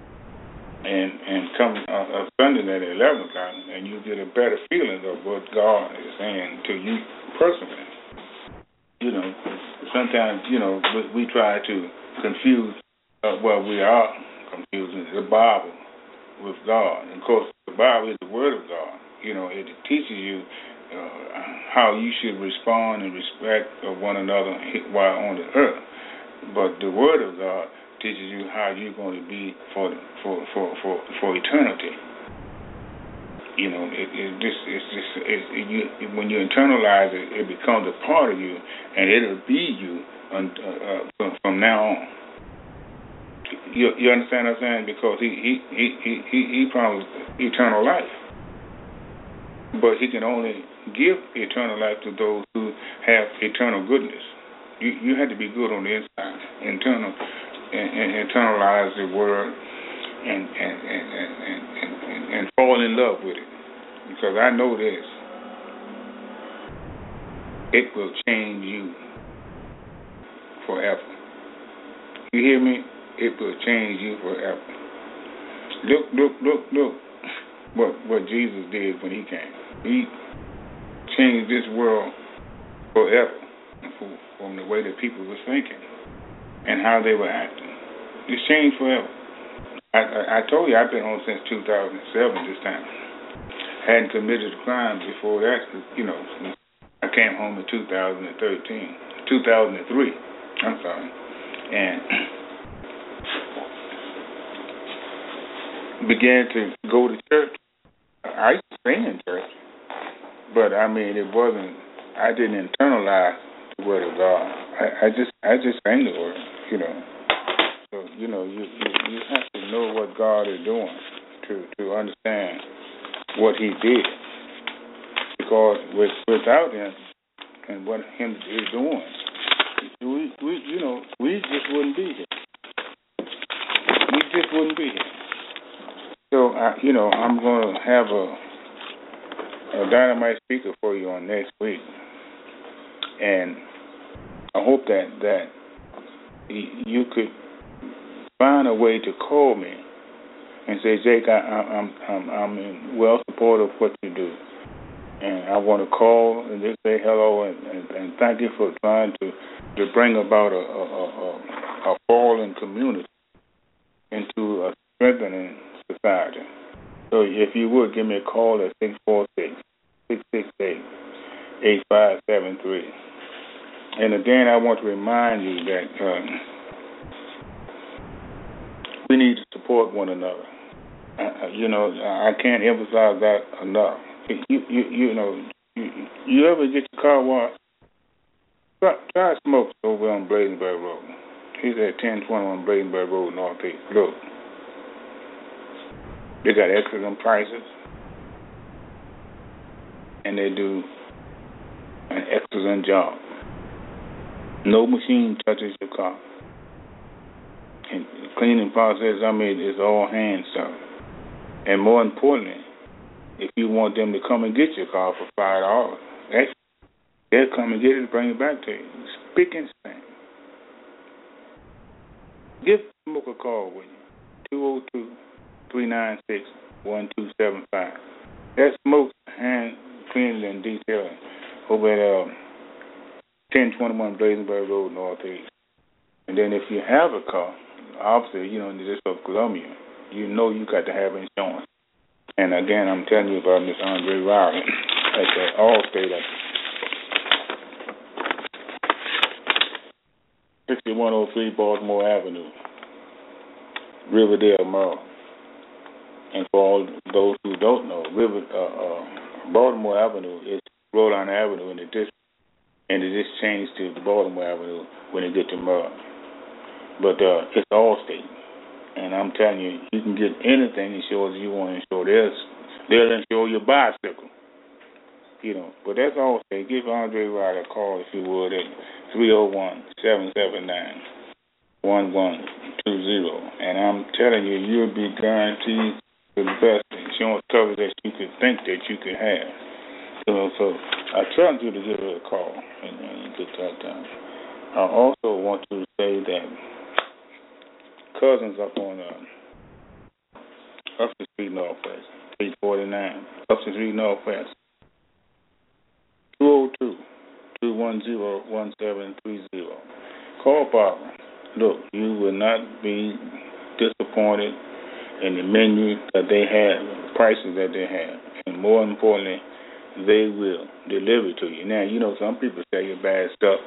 And and come uh, uh, Sunday night at eleven o'clock, and you get a better feeling of what God is saying to you personally. You know, sometimes, you know, we, we try to confuse, uh, well, we are confusing the Bible with God. And of course, the Bible is the Word of God. You know, it teaches you uh, how you should respond and respect of one another while on the earth. But the Word of God teaches you how you're going to be for for for for, for eternity. You know, it, it just it's just it, it, you, it, when you internalize it, it becomes a part of you, and it'll be you un, uh, uh, from, from now on. You, you understand what I'm saying? Because he he he he he, he promised eternal life, but he can only give eternal life to those who have eternal goodness. You you have to be good on the inside, internal. And, and internalize the word and and, and, and, and, and and fall in love with it. Because I know this. It will change you forever. You hear me? It will change you forever. Look, look, look, look what what Jesus did when he came. He changed this world forever from the way that people were thinking and how they were acting. It's changed forever. I, I, I told you I've been on since two thousand seven this time. Hadn't committed a crime before that. You know, I came home in two thousand thirteen, two thousand three. I'm sorry. And began to go to church. I used to sing in church, but I mean, it wasn't, I didn't internalize the Word of God. I, I just I just sang the Word, you know. So, you know, you, you you have to know what God is doing to, to understand what he did. Because with, without him and what him is doing, we, we you know, we just wouldn't be here. We just wouldn't be here. So, I, you know, I'm going to have a, a dynamite speaker for you on next week. And I hope that, that you could find a way to call me and say, Jake, I, I'm I'm I'm in well support of what you do, and I want to call and just say hello and, and, and thank you for trying to, to bring about a a, a, a fallen community into a strengthening society. So if you would give me a call at six four six, six six eight, eight five seven three. And again, I want to remind you that um, we need to support one another. Uh, you know, I can't emphasize that enough. You, you, you know, you, you ever get your car washed? Try, try Smokes over on Bladensburg Road. He's at ten twenty-one Bladensburg Road, Northeast. Look, They got excellent prices, and they do an excellent job. No machine touches your car. And the cleaning process, I mean, it's all hand stuff. And more importantly, if you want them to come and get your car for five dollars, they'll come and get it and bring it back to you. Spick and span. Give Smoke a call with you. two oh two, three nine six, one two seven five. That's Smoke Hand Cleaning and Detailing over at um, ten twenty-one Blazenberg Road, Northeast. And then if you have a car, obviously, you know, this of Columbia, you know you got to have insurance. And again, I'm telling you about Miss Andre Riley at the Allstate at sixty-one oh three Baltimore Avenue, Riverdale, Maryland. And for all those who don't know, River uh, uh, Baltimore Avenue is Rhode Island Avenue in the district, and it just changed to Baltimore Avenue when it get to Maryland. But uh, it's Allstate. And I'm telling you, you can get anything insured you want to insure. They'll, they'll insure your bicycle. You know, but that's all. Say, give Andre Riley a call if you would at three oh one, seven seven nine, one one two zero. And I'm telling you, you'll be guaranteed the best insurance coverage that you could think that you could have. You know, so I tell you to give her a call and, and get that done. I also want to say that Cousins up on uh, Upton Street Northwest, three forty-nine, Upton Street Northwest, two oh two, two one zero, one seven three zero. Call Barbara. Look, you will not be disappointed in the menu that they have, the prices that they have, and more importantly, they will deliver to you. Now, you know, some people say you're bad stuff,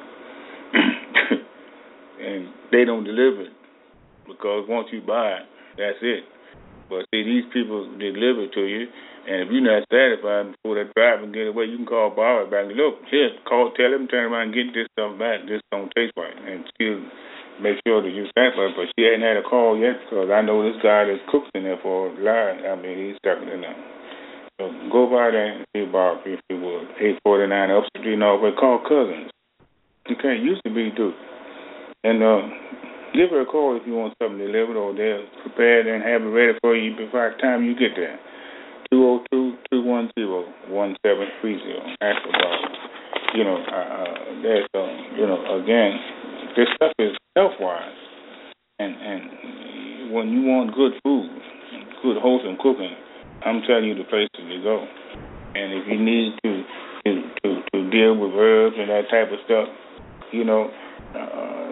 and they don't deliver it. Because once you buy it, that's it. But see, these people deliver to you, and if you're not satisfied before they drive and get away, you can call Barbara back and look, here, call, tell them, turn around and get this stuff back. This don't taste right, and still make sure that you're satisfied. But she hadn't had a call yet, because I know this guy that cooks in there for a lot. I mean, he's stuck in there. So go by there and see Barbara if you would. eight forty-nine Upper Street Northwest. Call Cousins. Okay, used to be Duke. And uh, give her a call if you want something delivered, or they're prepared and have it ready for you before the time you get there. two oh two, two one zero, one seven three zero. Ask about, you know, uh, there's, uh, you know, again, this stuff is health-wise. And, and when you want good food, good wholesome cooking, I'm telling you the places to go. And if you need to, to, to, to deal with herbs and that type of stuff, you know, uh,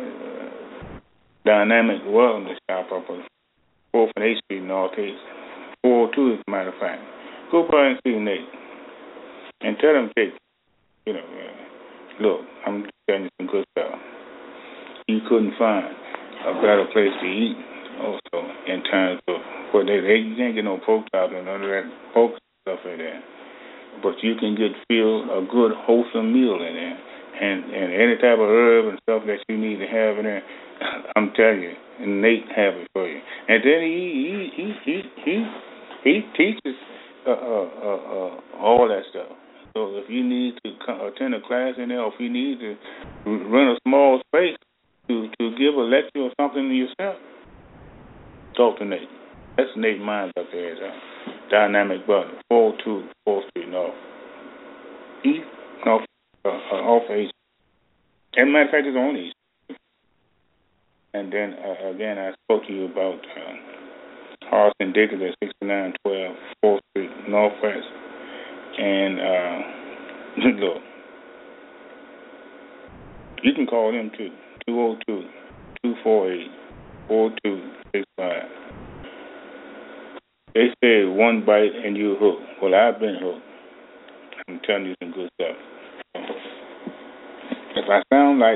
Dynamic Wellness Shop up on fourth and eighth Street Northeast. four oh two, as a matter of fact. Go by and see Nate. And tell him, Jake, you know, uh, look, I'm telling you some good stuff. You couldn't find a better place to eat also in terms of what they, they you can't get no pork chops and none of that pork stuff in there. But you can get feel a good wholesome meal in there. And, and any type of herb and stuff that you need to have in there, I'm telling you, Nate have it for you. And then he he he he he, he teaches uh, uh, uh, uh, all that stuff. So if you need to come, attend a class in there, or if you need to rent a small space to, to give a lecture or something to yourself, talk to Nate. That's Nate Mines up there at uh, Dynamic Butler, four oh two fourth Street North. East North. Uh, uh, off East. As a matter of fact, it's on East. And then, uh, again, I spoke to you about uh, Horace and Dickens at sixty-nine twelve fourth Street Northwest. And, uh, look, you can call them too, two oh two, two four eight, four two six five. They say one bite and you're hooked. Well, I've been hooked. I'm telling you some good stuff. If I sound like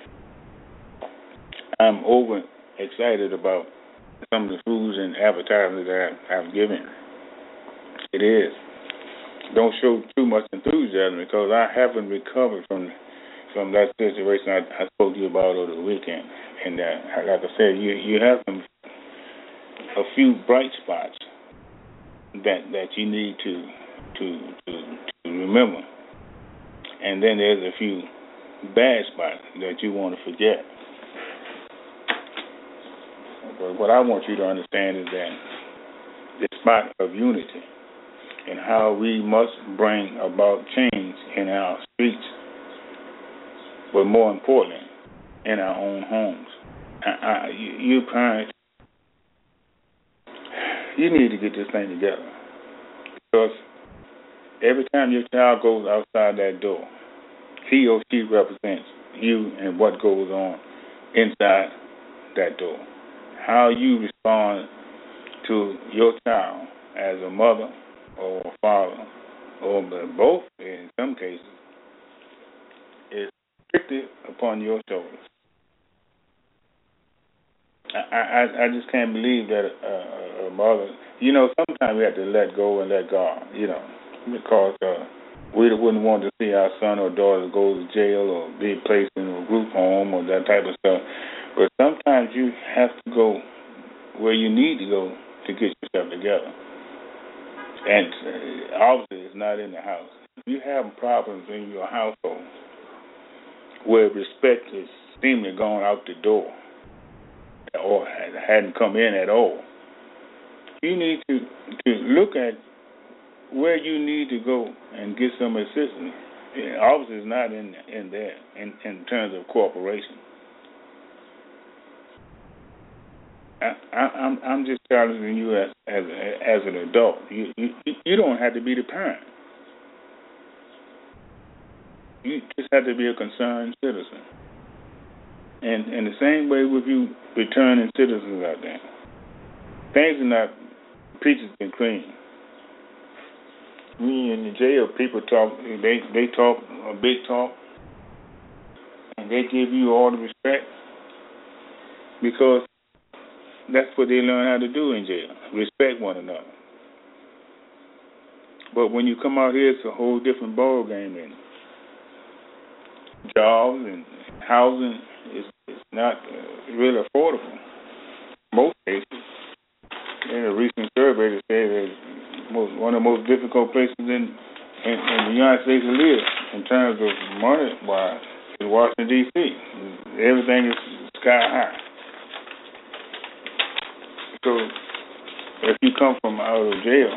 I'm over excited about some of the foods and advertisements that I've given, it is. Don't show too much enthusiasm because I haven't recovered from from that situation I, I spoke to you about over the weekend. And uh, like I said, you you have some a few bright spots, that that you need to to to, to remember, and then there's a few bad spots that you want to forget. But what I want you to understand is that the spot of unity and how we must bring about change in our streets, but more importantly, in our own homes. I, I, you, you parents, you need to get this thing together, because every time your child goes outside that door, he or she represents you and what goes on inside that door. How you respond to your child as a mother or a father, or both in some cases, is strictly upon your shoulders. I, I, I just can't believe that a, a mother, you know, sometimes we have to let go and let God, you know, because uh, we wouldn't want to see our son or daughter go to jail or be placed in a group home or that type of stuff. But sometimes you have to go where you need to go to get yourself together. And uh, obviously it's not in the house. If you have problems in your household where respect is seemingly gone out the door or hadn't come in at all, you need to, to look at where you need to go and get some assistance. It obviously it's not in in there in, in terms of cooperation. I, I, I'm I'm just challenging you as as as an adult. You, you you don't have to be the parent. You just have to be a concerned citizen. And in the same way with you returning citizens out there, things are not peaches and cream. Me in the jail, people talk. They they talk a big talk, and they give you all the respect because that's what they learn how to do in jail, respect one another. But when you come out here, it's a whole different ball game. And jobs and housing is, is not uh, really affordable. In most cases, in a recent survey, they say that most, one of the most difficult places in, in, in the United States to live in terms of money-wise is Washington, D C Everything is sky high. So if you come from out of jail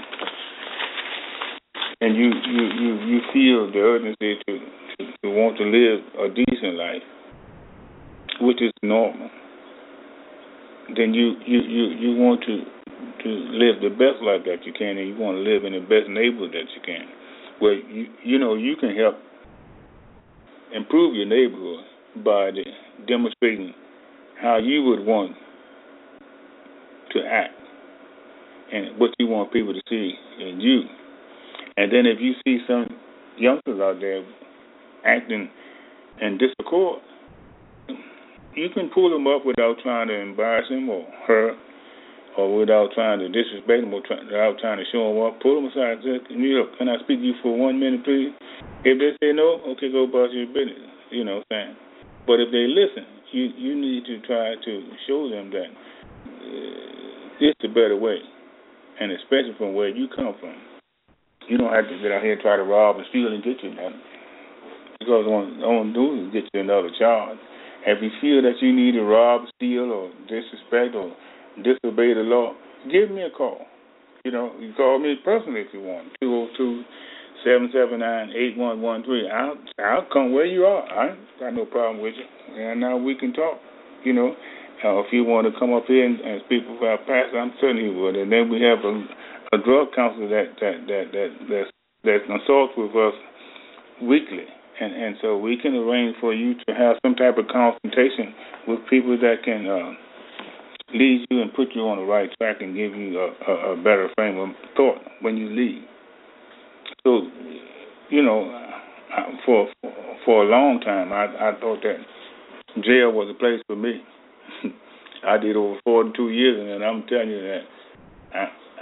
and you, you, you, you feel the urgency to, to, to want to live a decent life, which is normal, then you, you, you, you want to, to live the best life that you can, and you want to live in the best neighborhood that you can. Well, you, you know, you can help improve your neighborhood by the, demonstrating how you would want to act and what you want people to see in you. And then if you see some youngsters out there acting in disaccord, you can pull them up without trying to embarrass them or hurt, or without trying to disrespect them, or try, without trying to show them up. Pull them aside and say, can, you, can I speak to you for one minute, please? If they say no, okay, go about your business. You know what I'm saying? But if they listen, you, you need to try to show them that uh, it's the better way, and especially from where you come from. You don't have to get out here and try to rob and steal and get you nothing, because all I want to do is get you another charge. If you feel that you need to rob, steal, or disrespect, or disobey the law, give me a call. You know, you call me personally if you want. two oh two, seven seven nine, eight one one three. I'll, I'll come where you are. I ain't got no problem with you. And now we can talk. You know, uh, if you want to come up here and, and speak with our pastor, I'm certainly would. And then we have a, a drug counselor that that that that that, that consults with us weekly. And and so we can arrange for you to have some type of consultation with people that can uh, lead you and put you on the right track and give you a, a, a better frame of thought when you leave. So, you know, for for a long time, I, I thought that jail was a place for me. I did over forty-two years, and I'm telling you that I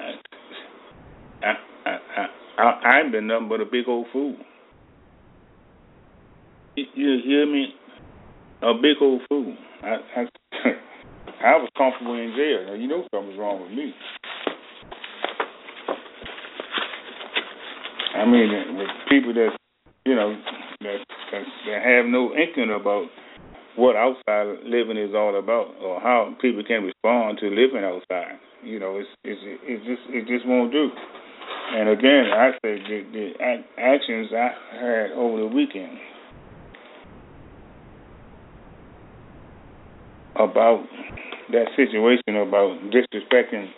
I I I, I I've been nothing but a big old fool. You hear me? A big old fool. I, I, I was comfortable in jail. Now, you know something's wrong with me. I mean, with people that, you know, that, that, that have no inkling about what outside living is all about, or how people can respond to living outside. You know, it's it's it just it just won't do. And again, I say the, the actions I had over the weekend about that situation about disrespecting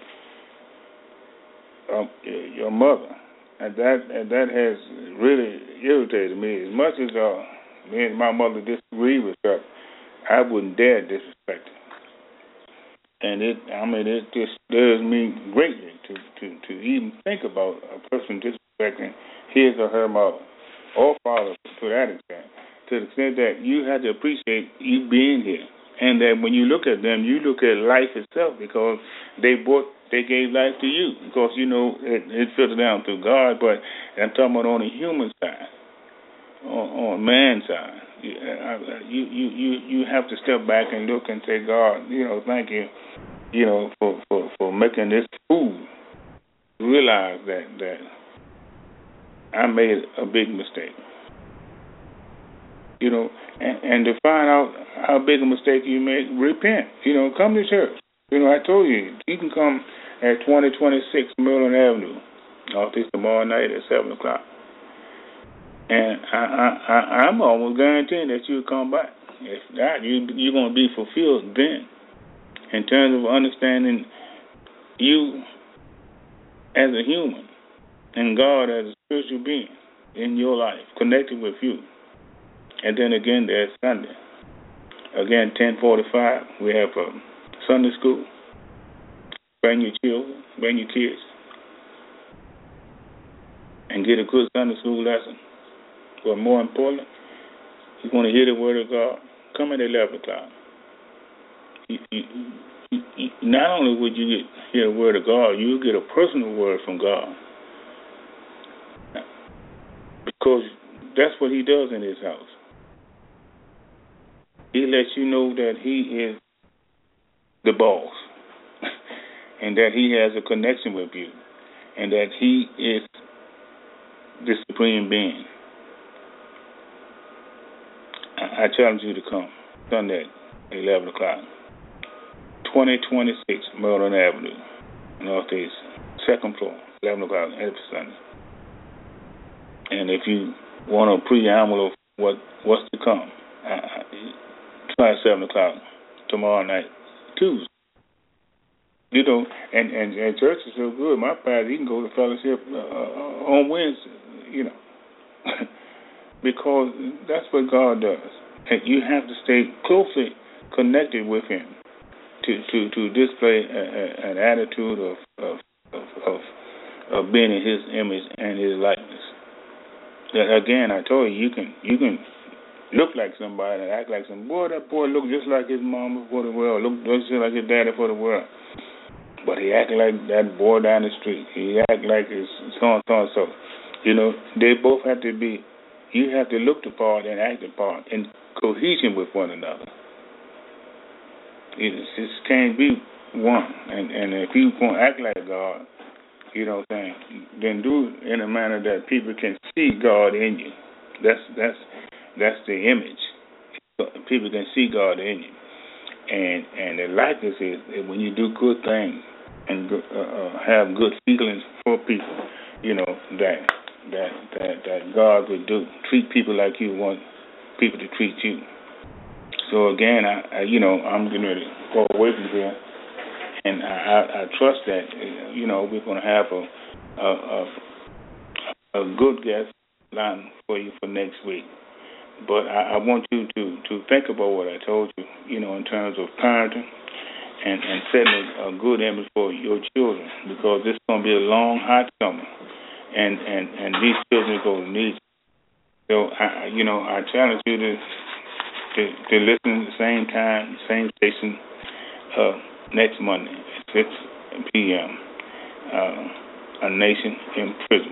um, your mother, and that and that has really irritated me. As much as uh, me and my mother disagree with her, I wouldn't dare disrespect her. And it, I mean, it just does me greatly to, to, to even think about a person disrespecting his or her mother or father to that extent, to the extent that you have to appreciate you being here. And that when you look at them, you look at life itself, because they brought, they gave life to you. Because, you know, it, it filtered down through God, but I'm talking about on the human side, on, on man's side. You, you, you, you, you have to step back and look and say, God, you know, thank you, you know, for, for, for making this fool realize that, that I made a big mistake. You know, and, and to find out how big a mistake you made, repent. You know, come to church. You know, I told you, you can come at twenty twenty-six Maryland Avenue, off this tomorrow night at seven o'clock. And I, I, I, I'm almost guaranteeing that you'll come back. If not, you, you're going to be fulfilled then, in terms of understanding you as a human and God as a spiritual being in your life, connected with you. And then again, there's Sunday. Again, ten forty-five, we have a Sunday school. Bring your children, bring your kids, and get a good Sunday school lesson. But more important, you want to hear the Word of God, come at eleven o'clock. You, you, you, you, not only would you get hear the Word of God, you'll get a personal word from God. Because that's what He does in His house. He lets you know that He is the boss and that He has a connection with you and that He is the supreme being. I, I challenge you to come Sunday at eleven o'clock. twenty twenty-six Maryland Avenue, Northeast, second floor, eleven o'clock every Sunday. And if you want a preamble of what, what's to come, I, I, try seven o'clock tomorrow night, Tuesday. You know, and, and, and church is so good. My pastor, he can go to fellowship uh, on Wednesday, you know, because that's what God does. And you have to stay closely connected with Him to, to, to display a, a, an attitude of of, of of of being in His image and His likeness. That again, I told you, you can you can. look like somebody and act like some boy. That boy look just like his mama for the world. Look just like his daddy for the world. But he act like that boy down the street. He act like his so and so and so. You know, they both have to be. You have to look the part and act the part in cohesion with one another. It just can't be one. And and if you want to act like God, you know what I'm saying, then do it in a manner that people can see God in you. That's that's. That's the image. People can see God in you. And and the likeness is when you do good things and uh, have good feelings for people, you know, that that that that God would do. Treat people like you want people to treat you. So again, I, I you know, I'm getting ready to go away from here. And I, I, I trust that, you know, we're going to have a, a, a, a good guest line for you for next week. But I, I want you to, to think about what I told you, you know, in terms of parenting and, and setting a, a good image for your children, because this is going to be a long, hot summer, and, and, and these children are going to need you. So, I, you know, I challenge you to, to, to listen at the same time, same station, uh, next Monday at six p.m., uh, A Nation in Prison.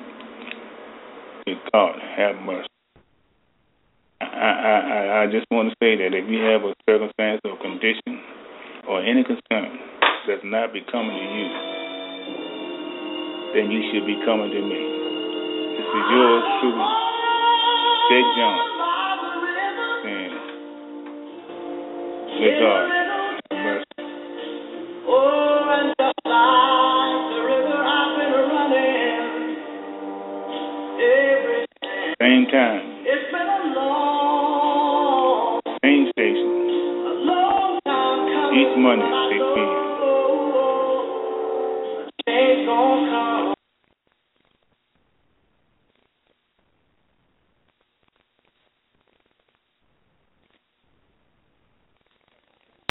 God have mercy. I, I, I just want to say that if you have a circumstance or condition or any concern that's not becoming to you, then you should be coming to me. is yours truly, Jake Johnson. And let God have mercy. Same time. Same station. Each Monday.